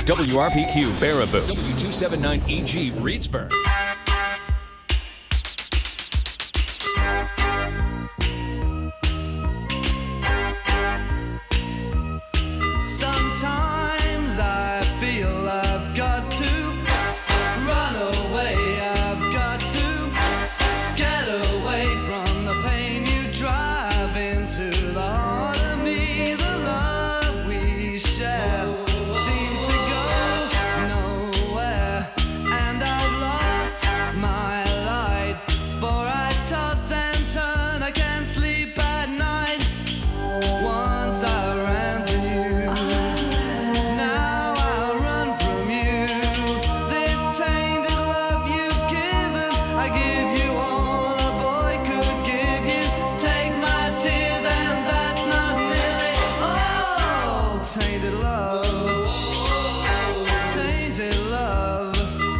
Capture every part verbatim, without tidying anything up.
W R P Q Baraboo, W two seventy-nine E G Reedsburg. Sometimes I feel I've got to run away, I've got to get away from the pain you drive into the heart of me. The love we share seems to go nowhere, and I've lost my light, for I toss and turn, I can't sleep at night. Once I ran to you, now I run from you. This tainted love you've given, I give you all a boy could give you. Take my tears and that's not nearly all. Tainted love, tainted love.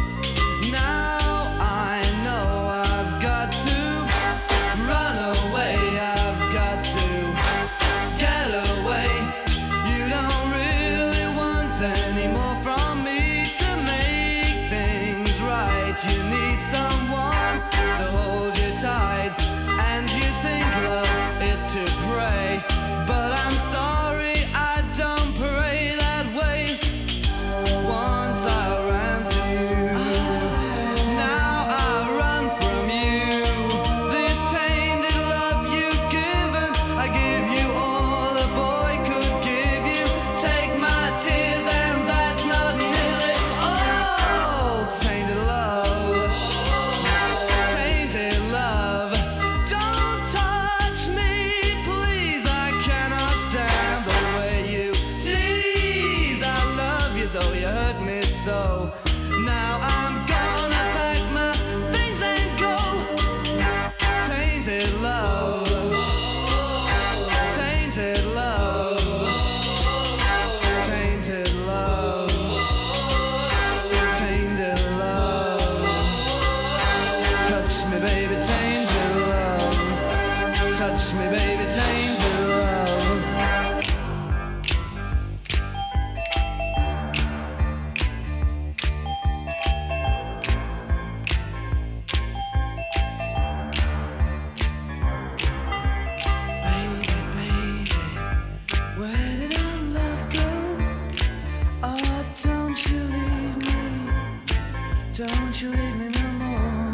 Now I know I've got to run away, I've got to get away. You don't really want any more from me to make things right. You need someone to hold you tight, and you think love is to pray, but I'm sorry, I don't pray that way. Once I ran to you, now I run from you. This tainted love you've given, I give you all a boy could give you. Take my tears and that's not nearly all. Tainted love, tainted love. Don't touch me, please, I cannot stand the way you tease. I love you though you hurt me so. Now I'm gonna pack my things and go. Tainted love, tainted love, tainted love, tainted love. Touch me, baby, tainted love. Touch me, baby, tainted love. Baby, baby, where did our love go? Oh, don't you leave me, don't you leave me no more.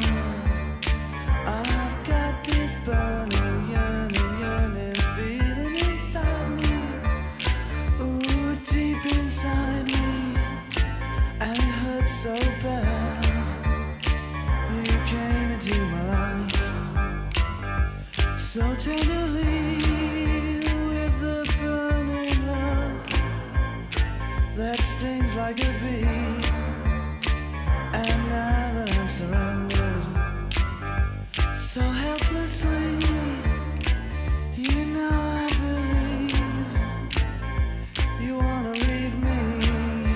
I've got this burning, yearning, yearning feeling inside me. Ooh, deep inside me, and it hurts so bad. You came into my life so tenderly, with the burning love that stings like a bee. And now that I'm surrendered so helplessly, you know I believe you wanna leave me.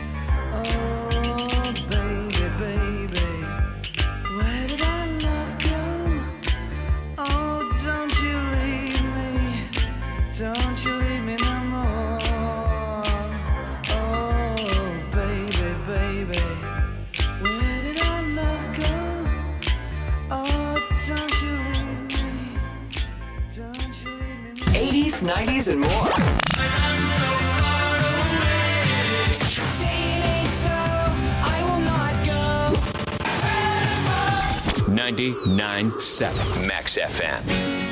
Oh, baby, baby, where did our love go? Oh, don't you leave me, don't you leave me no more. Oh, baby, baby, where did our love go? Oh, don't you leave me, don't you leave me no eighties, nineties, and more. ninety-nine point seven Max F M.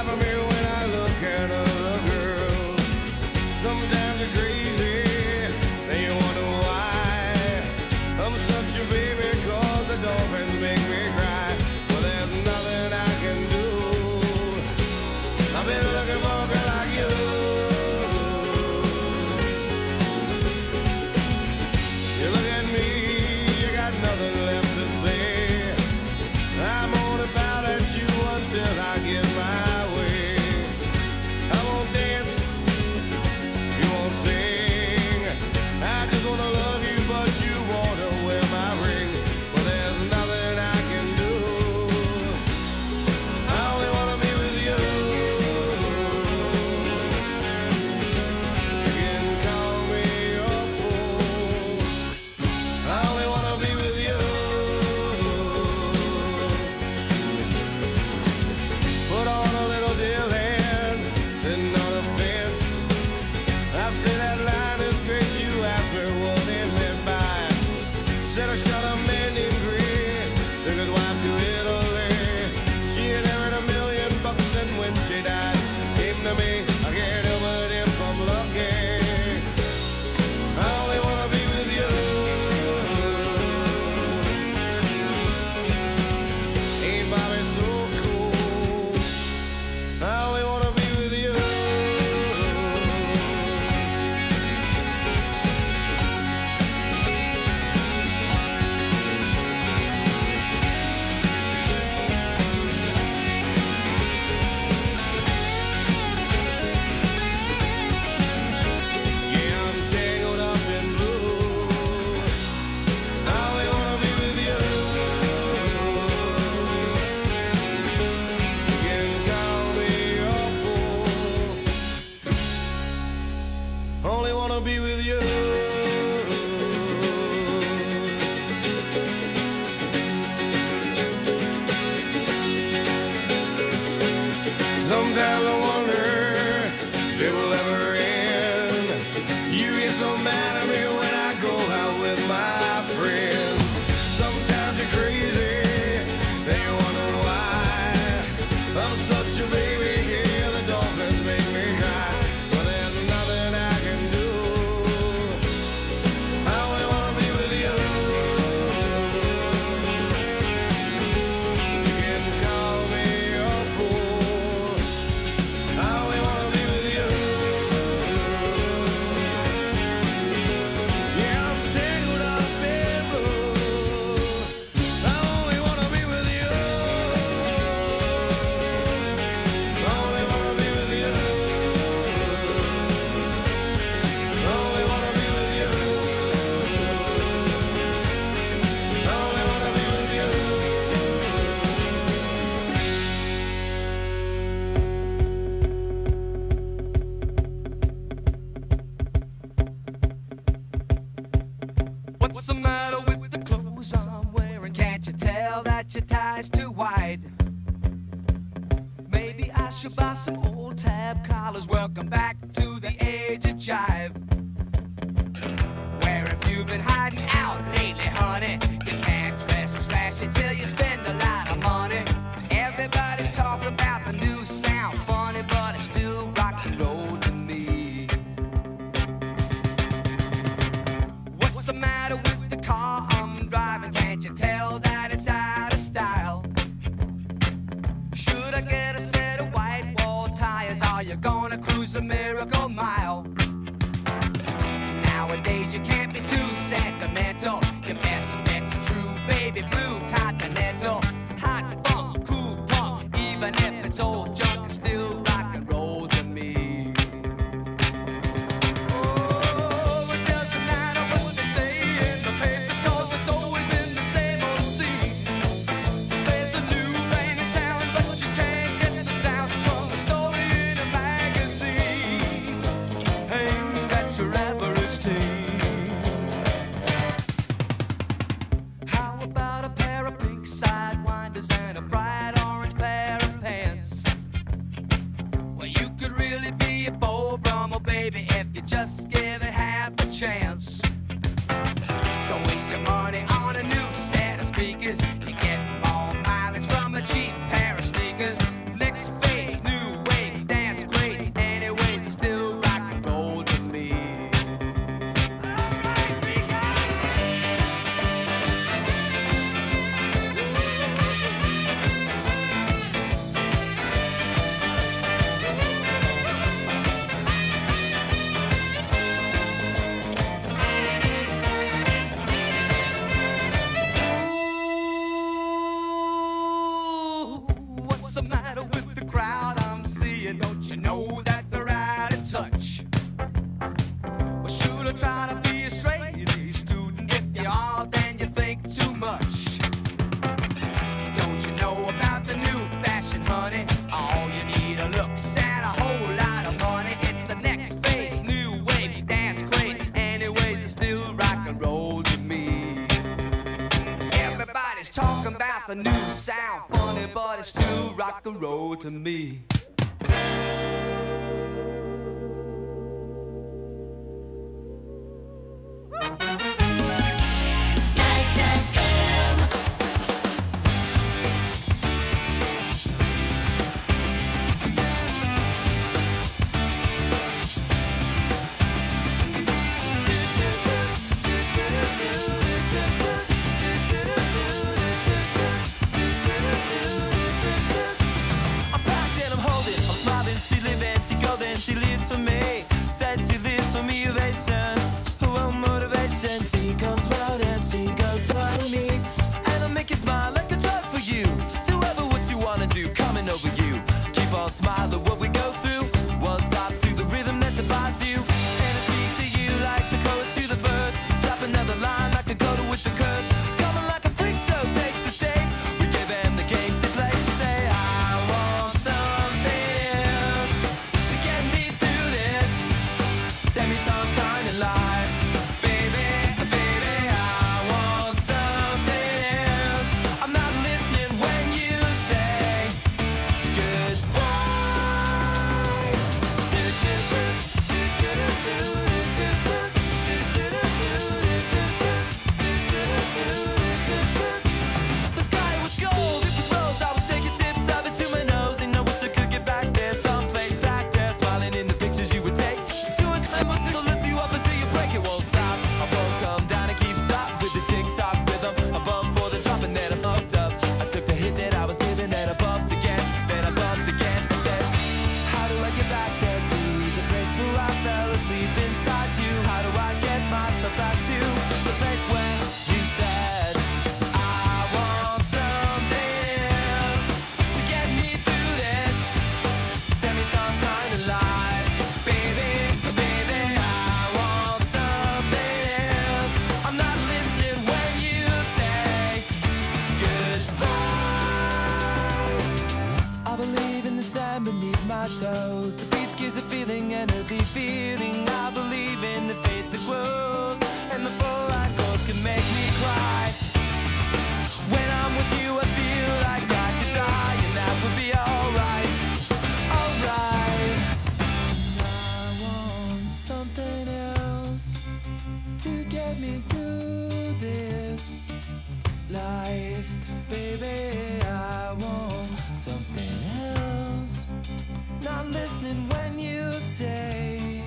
Sometimes you're crazy, wanna be with you. Sometimes I wonder if it will ever end. You get so mad at me when I go out with my friends. Sometimes you're crazy, then you wonder why. I'm such a baby, yeah, the dolphins make me cry. But there's nothing I can do. I only wanna be with you. You can call me a fool. I only wanna be with you. Yeah, I'm tangled up in blue. I only wanna be with you. I only wanna be with you. I only wanna be with you. I only wanna be with you. What's the matter with the clothes I'm wearing? Can't you tell that your tie's too wide? Maybe I should buy some old tab collars. Welcome back to the age of jive. Where have you been hiding out lately, honey? You can't dress trashy till you spend a lot of money. Everybody's talking about the new sound, funny, but it's still rock and roll to me. What's the matter with the car I'm driving? Can't you tell that it's out of style? Should I get a set of white wall tires? Are you gonna cruise the Miracle Mile? Nowadays you can't be too sentimental. Your best bet's a true baby blue Continental. Hot funk, cool punk, even if it's old junk, it's still rock and roll to me. Oh, it doesn't matter what they say in the papers, 'cause it's always been the same old scene. There's a new rain in town, but you can't get the sound from a story in a magazine aimed at your average teen. How about a pair of pink sidewinders and a bright orange pair of pants? Well, you could really be a Beau Brummel, baby, if you just give it half a chance. Don't waste your money on a new set of speakers. You get more mileage from a cheap pair of sneakers. Next phase, new wave, dance great. Anyways, it's still rock and roll to me. Ooh, what's the matter with the crowd I'm seeing? Don't you know that they're out of touch? Well, should I try to be a straight A student? If you are, then you think too much. Don't you know about the new fashion, honey? All you need are looks and a whole lot of money. It's the next phase, new wave, dance craze. Anyways, it's still rock and roll to me. Everybody's talking about the new sound, funny, but it's still rock and roll to me. I'm packed and I'm holding, I'm smiling, she living, she golden, she lives for me. Says she lives for me, ovation, her own motivation. She comes round and she goes by me, and I make you smile like a drug for you. Do ever what you wanna do, coming over you. Keep on smiling what we go through. One stop to the rhythm that defines you, and I speak to you like the chorus to the verse. Drop another line like a coda with the curse. Coming like a freak show takes the stage. We give them the game she plays. She say I want something else to get me through this. Kennedy feeling. I believe in the faith that grows, and the full light goes can make me cry. When I'm with you, I feel like I could die, and that would be alright, alright. I want something else to get me through this life, baby. I want something else. Not listening when you say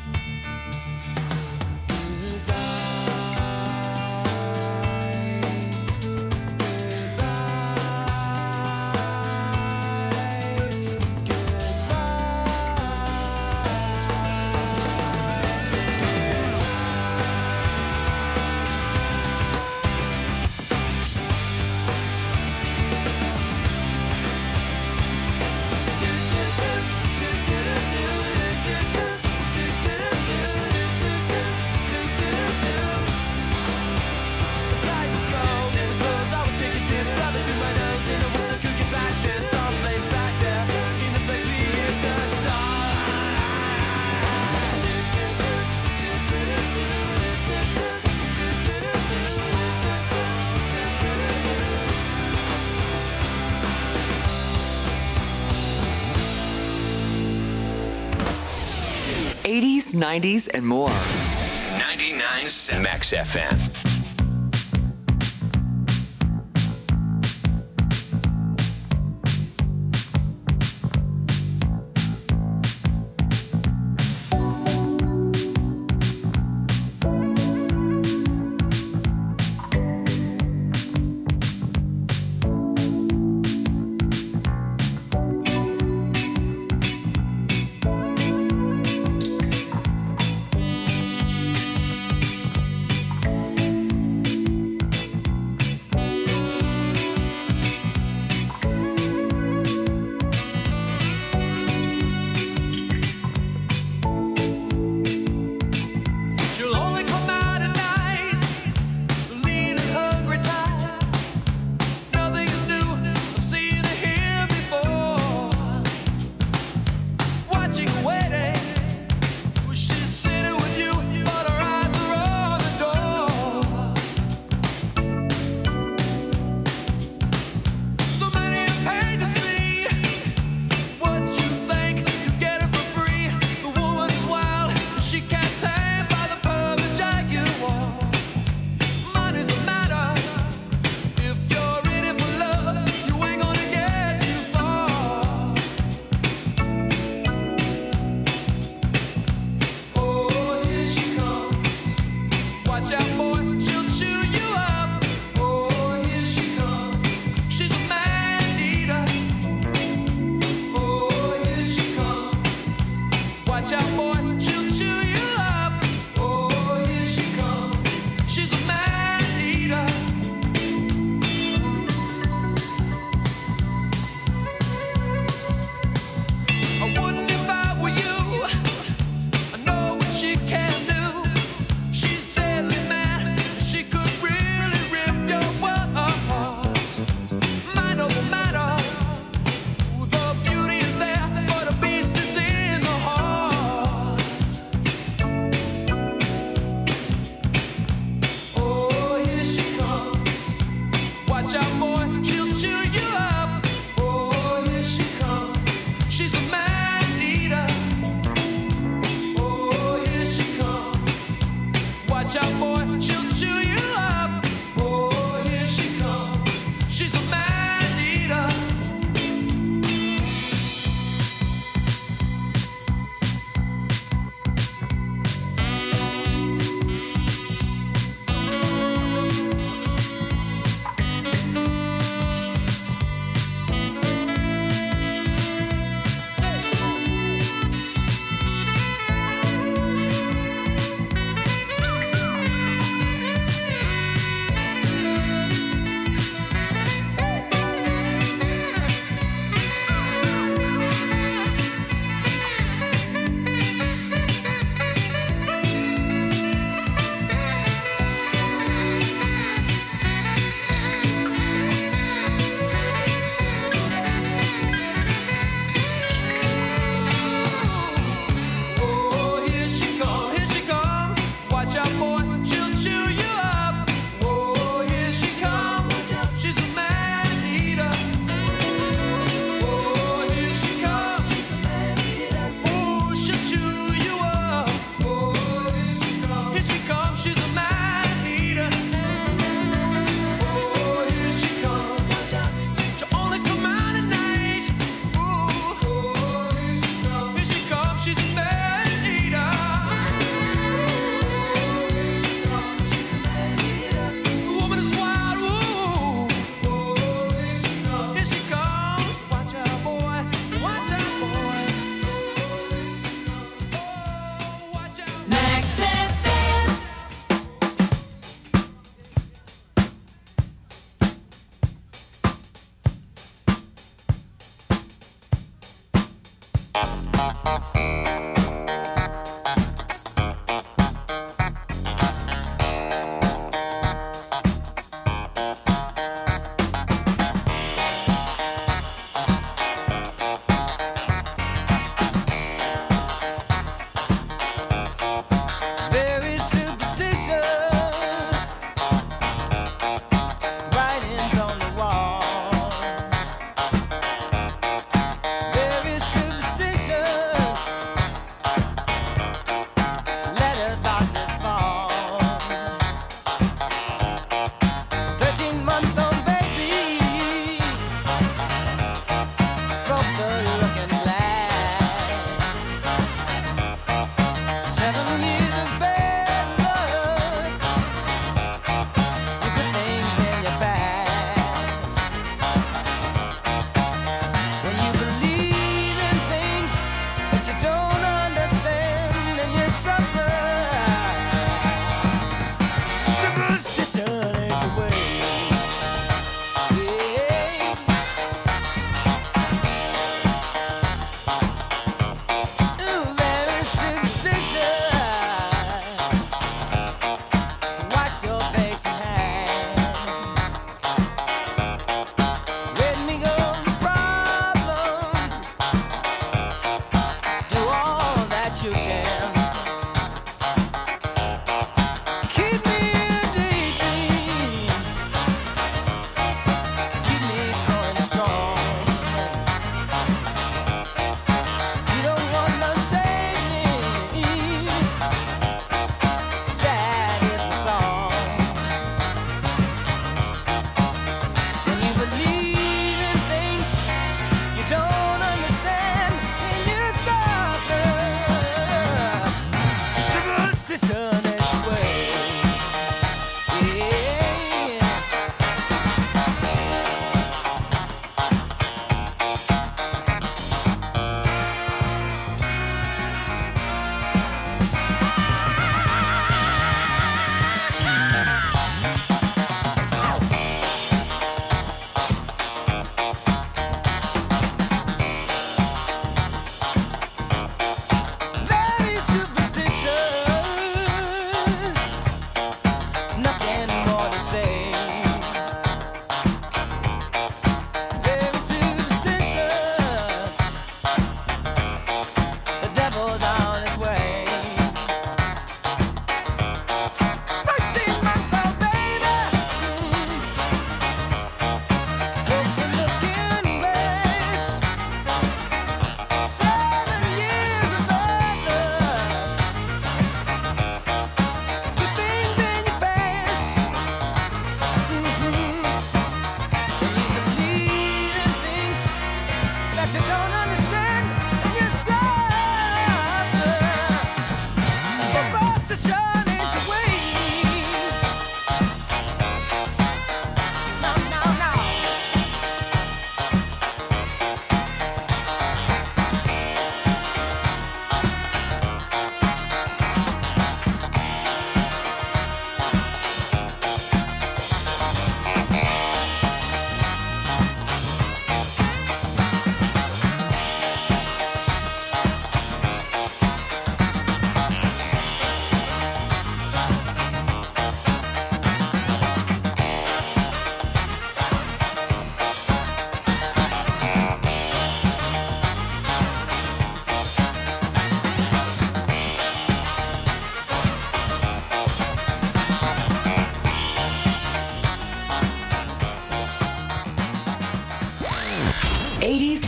eighties, nineties, and more. ninety-nine point seven Max F M.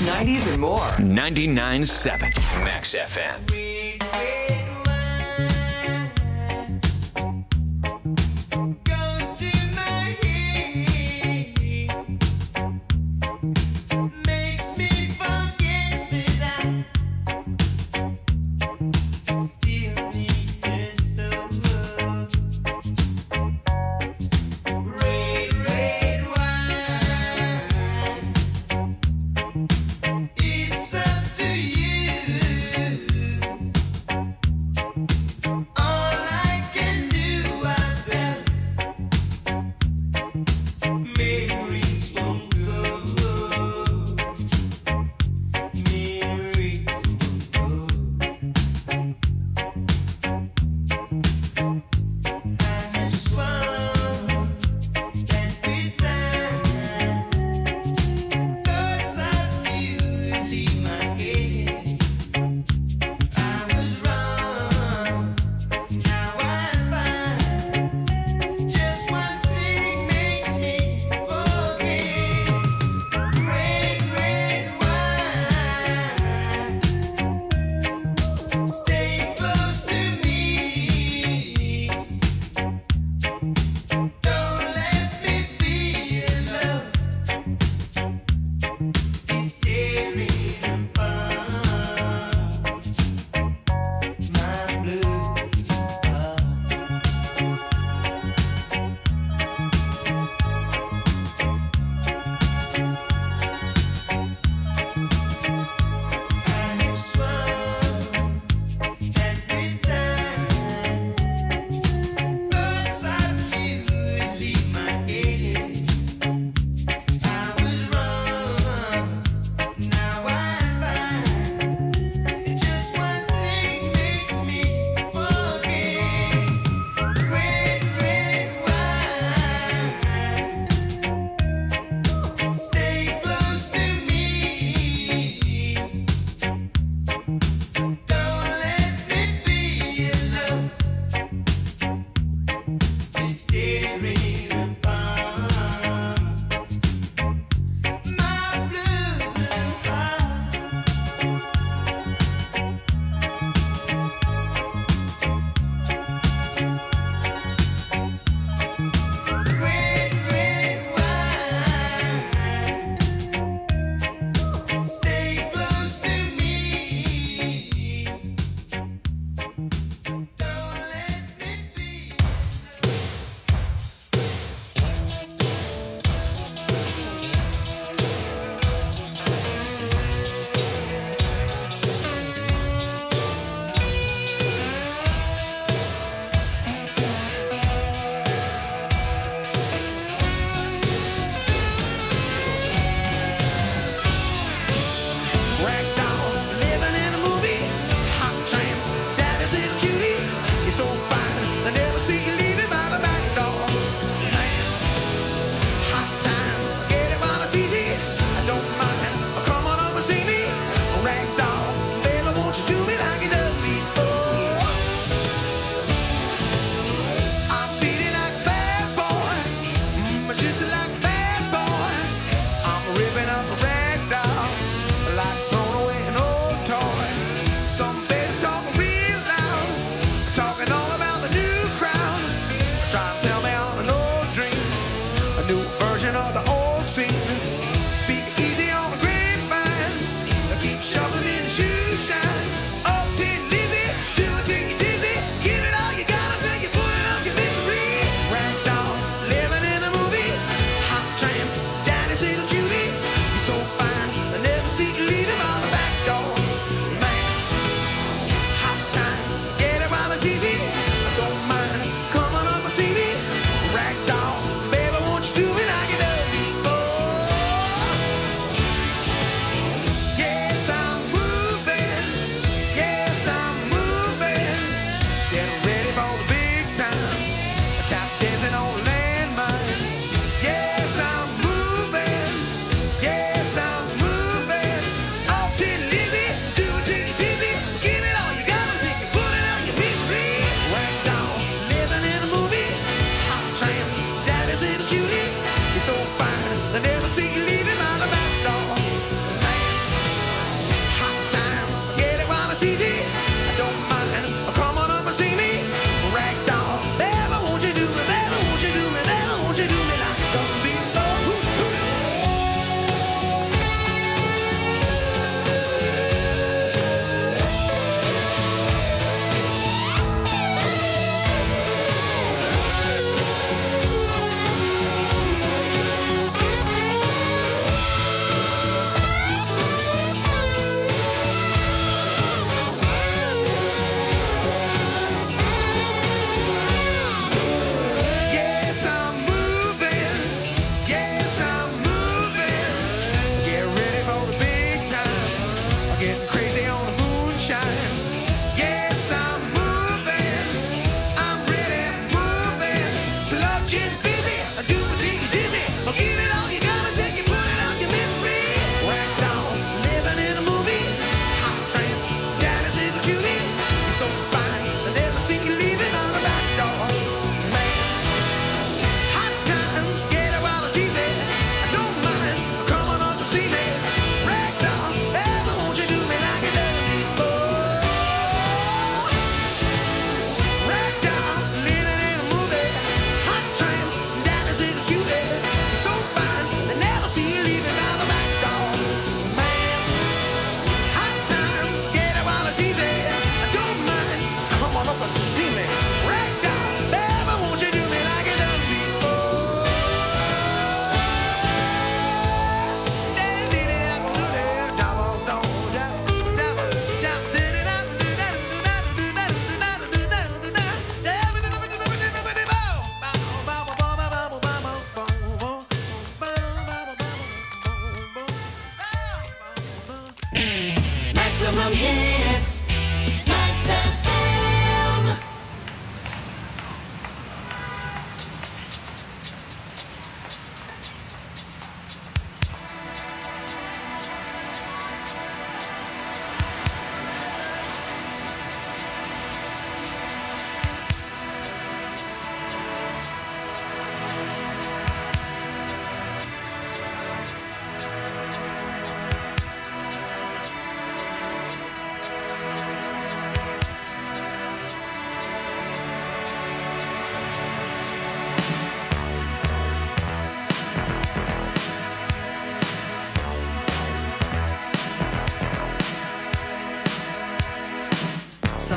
nineties, and more. ninety-nine point seven Max F M. It's up to you.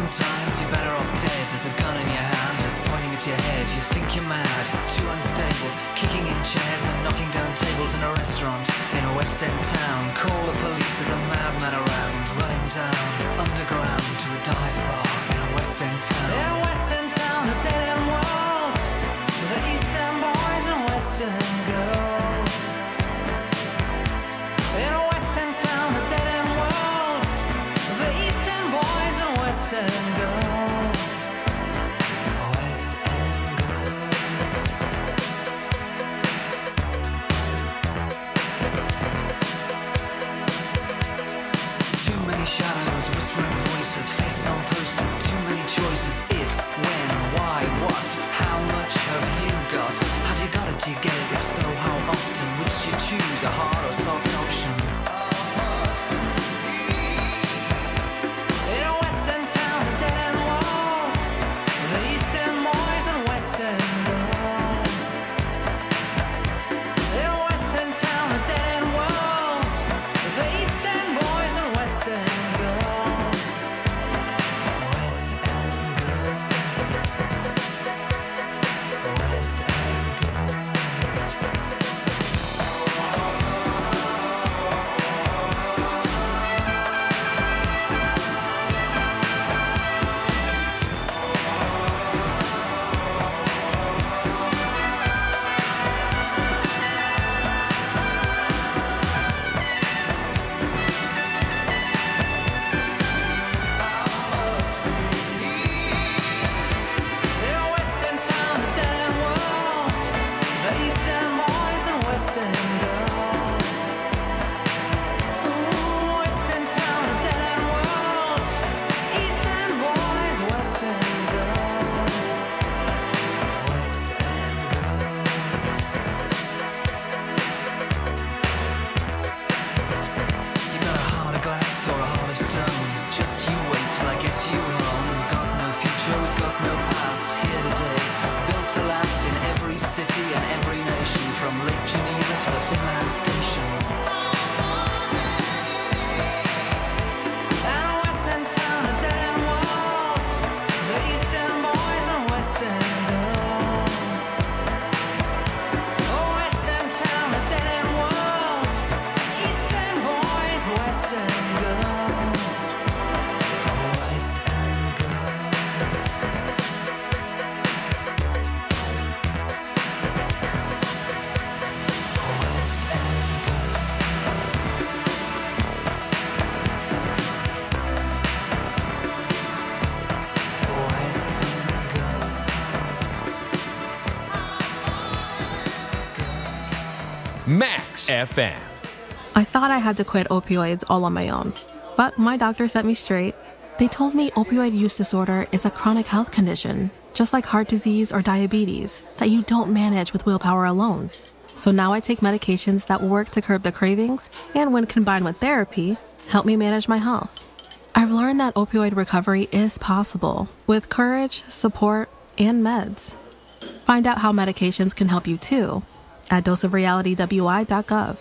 Sometimes you're better off dead. There's a gun in your hand that's pointing at your head. You think you're mad, too unstable, kicking in chairs and knocking down tables in a restaurant in a West End town. Call the police, there's a madman around, running down underground to a dive bar in a West End town. In a West End town, a dead end world, with the East End boys and West End girls. In a West End town, a dead end world, with the East End boys and West End girls. West End girls. Too many shadows, whispering voices, faces on posters, too many choices. If, when, why, what, how much have you got? Have you got it, do you get it? If so, how often? Which do you choose, a hard or soft option? In a West End town, a dead end world, the East End boys and West End girls. In a West End town, a dead end world, the East End boys and West End girls. West End girls. West End girls. In a West End town, a dead end world, the East End boys and West End girls. Ooh, West End town, a dead end world, East End boys, West End girls. West End girls. You got a heart of glass or a heart of stone. Just you wait till I get you home. We've got no future, we've got no past. Here today, built to last in every city and every nation, from Lake Geneva to the Finland station. And a West End town, a dead end world, the East End boys and West End girls. Oh, West End town, a dead end world, East End boys, West End girls. West End girls. West End girls. West End girls. Max F M. I thought I had to quit opioids all on my own, but my doctor set me straight. They told me opioid use disorder is a chronic health condition, just like heart disease or diabetes, that you don't manage with willpower alone. So now I take medications that work to curb the cravings and, when combined with therapy, help me manage my health. I've learned that opioid recovery is possible with courage, support, and meds. Find out how medications can help you too at dose of reality w i dot gov.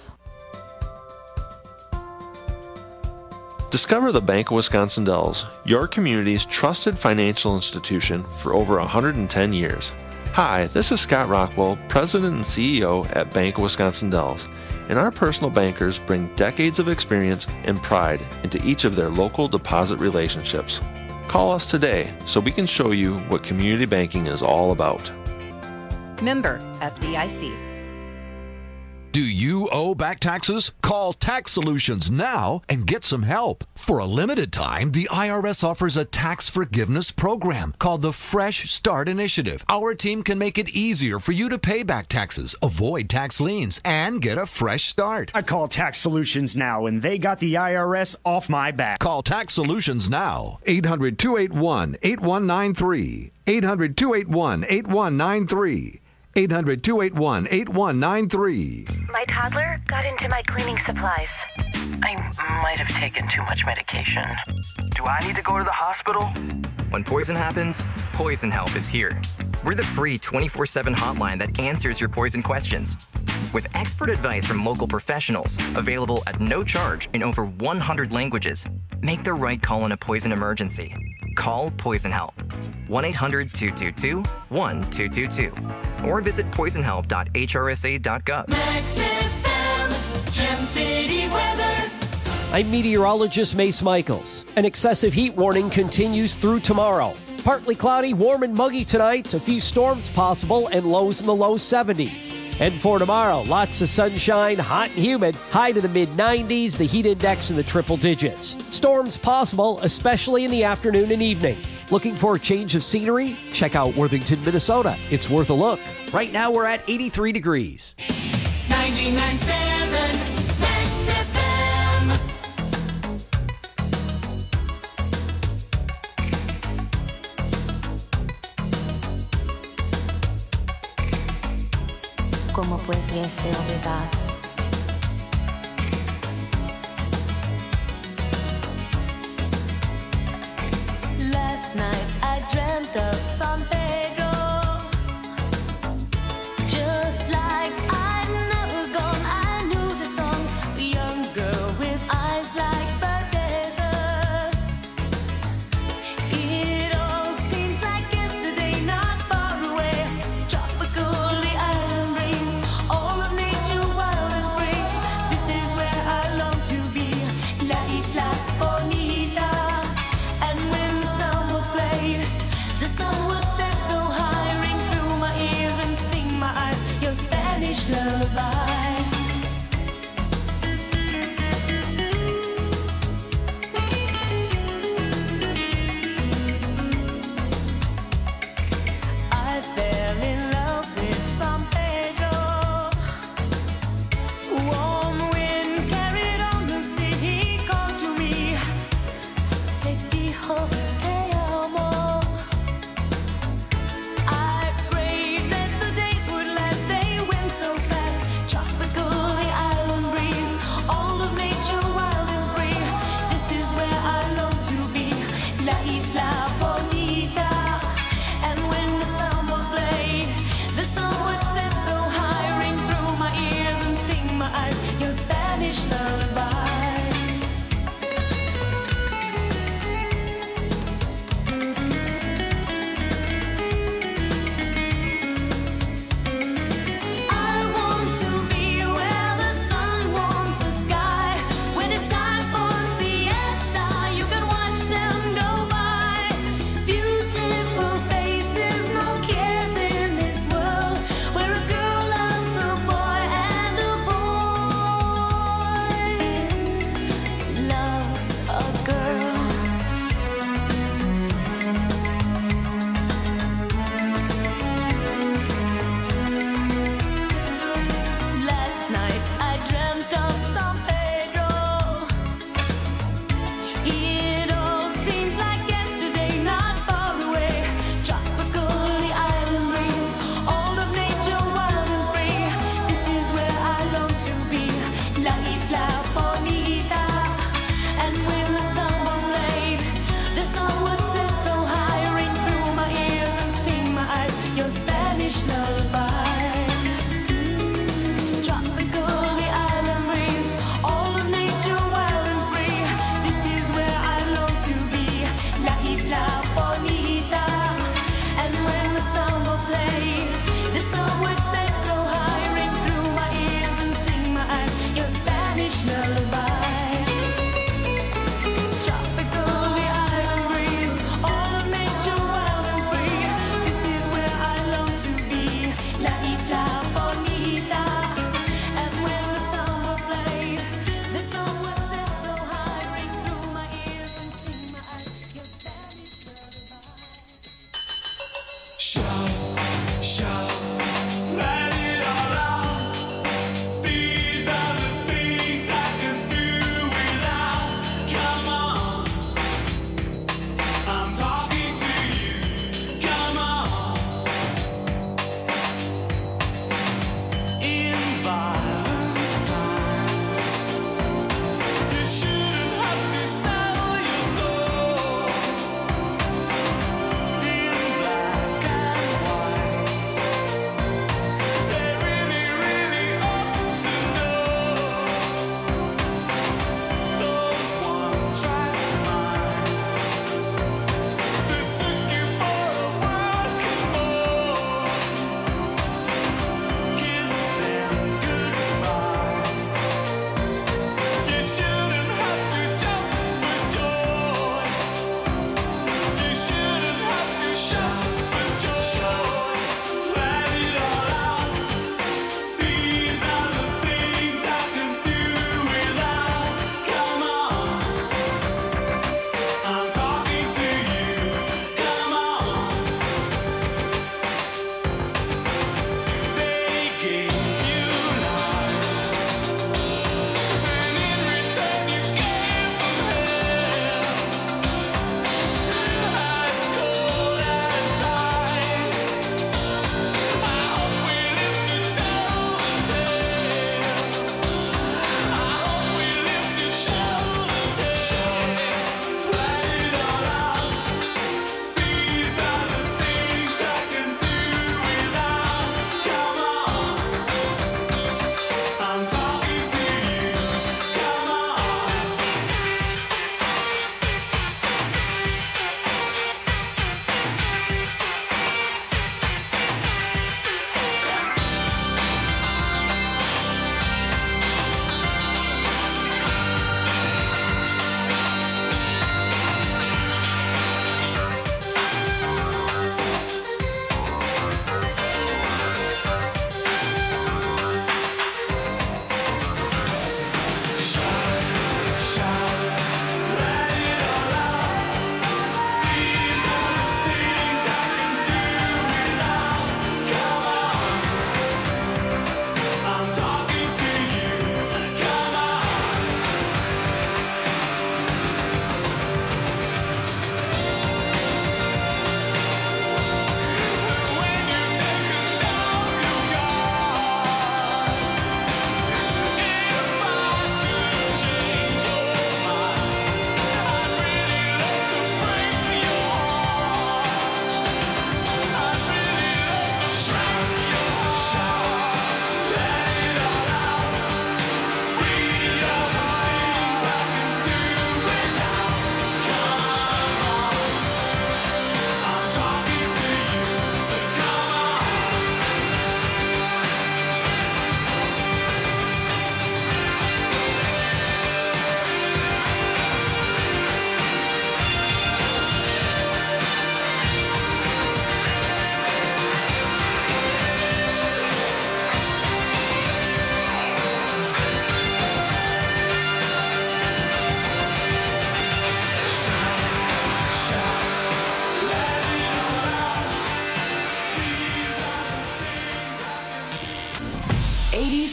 Discover the Bank of Wisconsin Dells, your community's trusted financial institution for over one hundred ten years. Hi, this is Scott Rockwell, President and C E O at Bank of Wisconsin Dells, and our personal bankers bring decades of experience and pride into each of their local deposit relationships. Call us today so we can show you what community banking is all about. Member F D I C. Do you owe back taxes? Call Tax Solutions now and get some help. For a limited time, the I R S offers a tax forgiveness program called the Fresh Start Initiative. Our team can make it easier for you to pay back taxes, avoid tax liens, and get a fresh start. I call Tax Solutions now, and they got the I R S off my back. Call Tax Solutions now. eight hundred, two eight one, eight one nine three. eight hundred, two eight one, eight one nine three. eight hundred, two eight one, eight one nine three. My toddler got into my cleaning supplies. I might have taken too much medication. Do I need to go to the hospital? When poison happens, Poison Help is here. We're the free twenty-four seven hotline that answers your poison questions. With expert advice from local professionals, available at no charge in over one hundred languages. Make the right call in a poison emergency. call Poison Help. one eight hundred two two two one two two two. Or visit poison help dot h r s a dot gov. Max F M, Gem City weather. I'm meteorologist Mace Michaels. An excessive heat warning continues through tomorrow. Partly cloudy, warm and muggy tonight. A few storms possible and lows in the low seventies. And for tomorrow, lots of sunshine, hot and humid, high to the mid nineties, the heat index in the triple digits. Storms possible, especially in the afternoon and evening. Looking for a change of scenery? Check out Worthington, Minnesota. It's worth a look. Right now we're at eighty-three degrees. ninety-nine point seven Max F M. ¿Cómo pudiese olvidar? Last night I dreamt of San Pedro, just like I'd never gone. I knew the song, a young girl with eyes like the desert. It all seems like yesterday, not far away. Tropical, the island breeze, all of nature wild.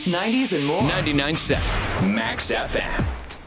nineties, and more. ninety-nine point seven Max F M.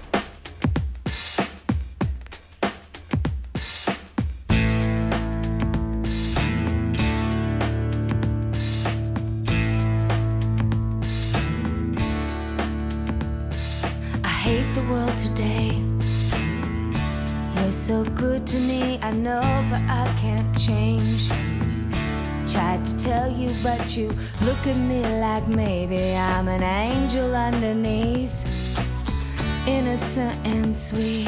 I hate the world today. You're so good to me, I know, but I can't change. Tried to tell you, but you look at me like maybe I'm an angel underneath, innocent and sweet.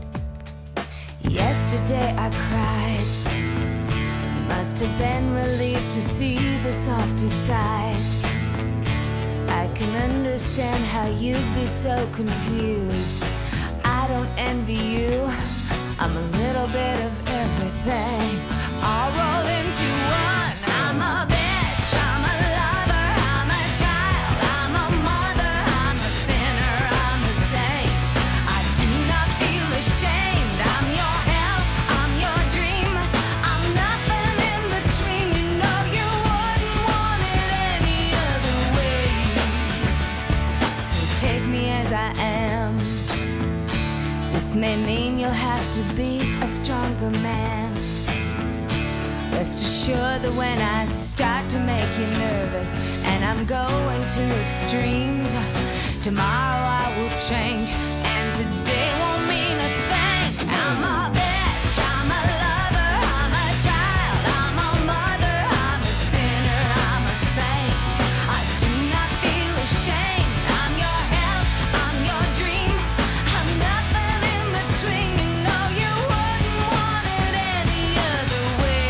Yesterday I cried. You must have been relieved to see the softer side. I can understand how you'd be so confused. I don't envy you. I'm a little bit of everything, all rolled into one. I'm a bitch, I'm a lover, I'm a child, I'm a mother, I'm a sinner, I'm a saint. I do not feel ashamed. I'm your hell, I'm your dream. I'm nothing in between. You know you wouldn't want it any other way. So take me as I am. This may mean you'll have to be a stronger man. Rest assured that when I start to make you nervous and I'm going to extremes, tomorrow I will change and today won't mean a thing. I'm a bitch, I'm a lover, I'm a child, I'm a mother, I'm a sinner, I'm a saint. I do not feel ashamed. I'm your hell, I'm your dream. I'm nothing in between. You know you wouldn't want it any other way.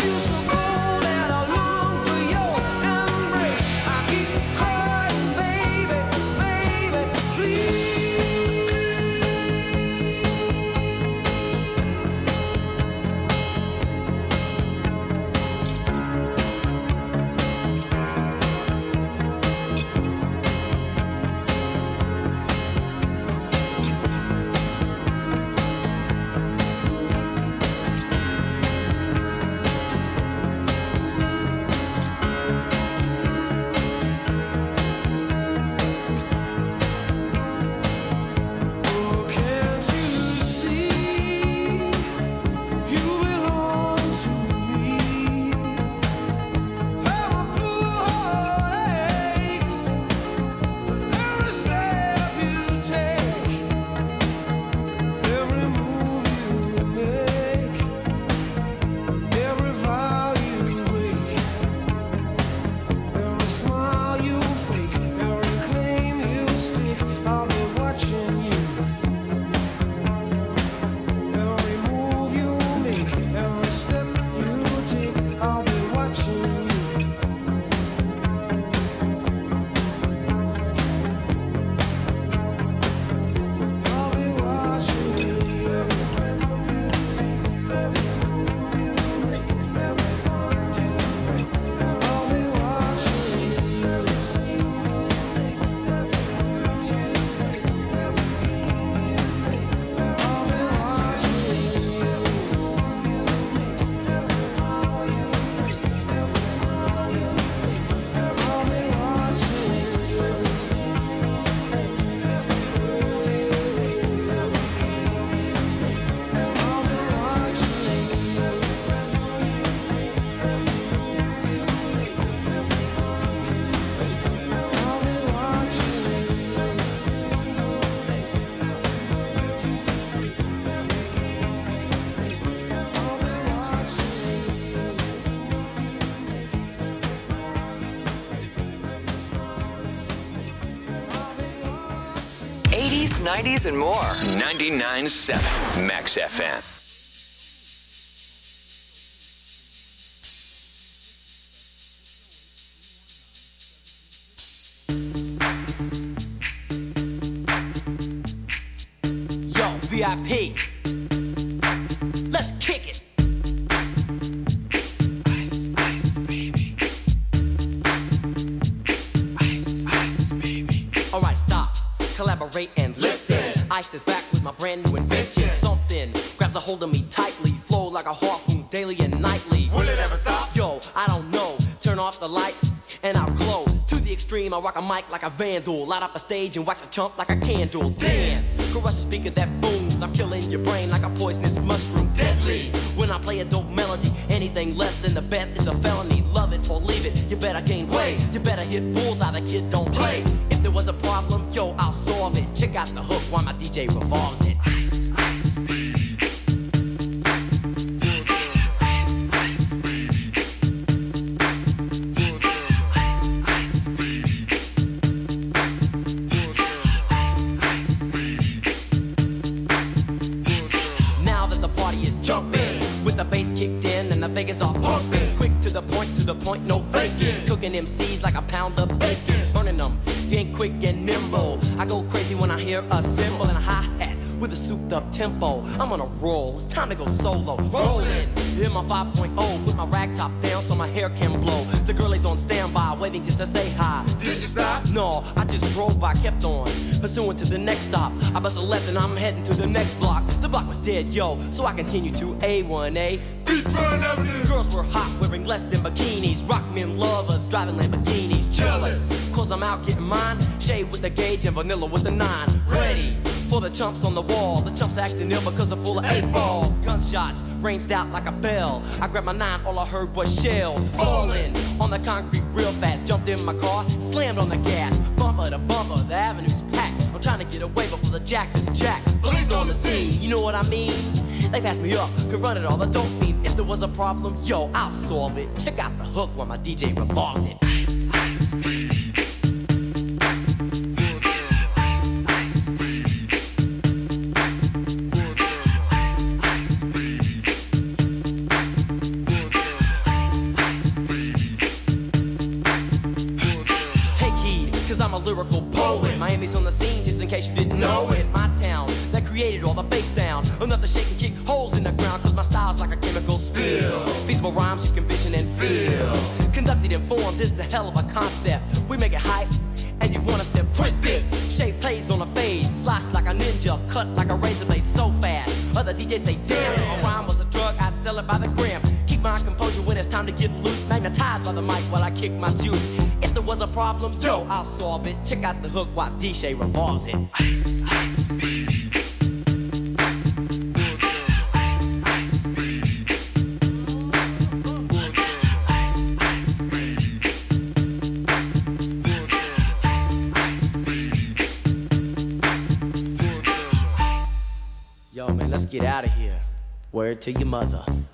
eighties, nineties, and more. ninety-nine point seven Max F M. Yo, V I P. Let's kick it. Ice, ice, baby. Ice, ice, baby. All right, stop. Collaborate and listen. Ice is back with my brand new invention. Something grabs a hold of me tightly. Flow like a harpoon daily and nightly. Will it ever stop? Yo, I don't know. Turn off the lights and I'll glow. To the extreme, I rock a mic like a vandal. Light up a stage and wax a chump like a candle. Dance, crush a speaker that booms. I'm killing your brain like a poisonous mushroom. Deadly, when I play a dope melody. Anything less than the best is a felony. Love it or leave it, you better gain weight. You better hit bullseye, the kid don't play. If there was a problem, yo, I'll solve it. Check out the hook while my D J revolves it. Ice, ice, baby. Vegas all pumping, quick to the point, to the point, no faking. Cooking M Cs like a pound of bacon, burning them. If you ain't quick and nimble, I go crazy when I hear a cymbal and a hi-hat with a souped-up tempo. I'm on a roll, it's time to go solo. Rolling, hit my five point oh, put my rag top down so my hair can blow. The girl is on standby, waiting just to say hi. Did you stop? No, I just drove by, kept on pursuing to the next stop. I bust a left and I'm heading to the next block. The block was dead, yo, so I continue to A one A. Girls were hot, wearing less than bikinis. Rock men lovers, driving Lamborghinis. Jealous, cause I'm out getting mine. Shade with the gauge and vanilla with the nine. Ready for the chumps on the wall. The chumps acting ill because they're full of eight ball. Gunshots ranged out like a bell. I grabbed my nine, all I heard was shells falling on the concrete real fast. Jumped in my car, slammed on the gas. Bumper to bumper, the avenue's packed. I'm trying to get away before the jack is jacked. Police on the scene, you know what I mean? They passed me up, could run it all, the dope fiends. If there was a problem, yo, I'll solve it. Check out the hook while my D J revolves it. Ice, ice, baby. lyrical spill. Feasible rhymes you can vision and feel. Conducted in form, this is a hell of a concept. We make it hype, and you want us to print this. Shape plays on a fade, slice like a ninja, cut like a razor blade so fast. Other D Js say, damn, a rhyme was a drug, I'd sell it by the gram. Keep my composure when it's time to get loose. Magnetized by the mic while I kick my juice. If there was a problem, yo, I'll solve it. Check out the hook while D J revolves it. Ice, ice, Yo, man, let's get out of here. Word to your mother.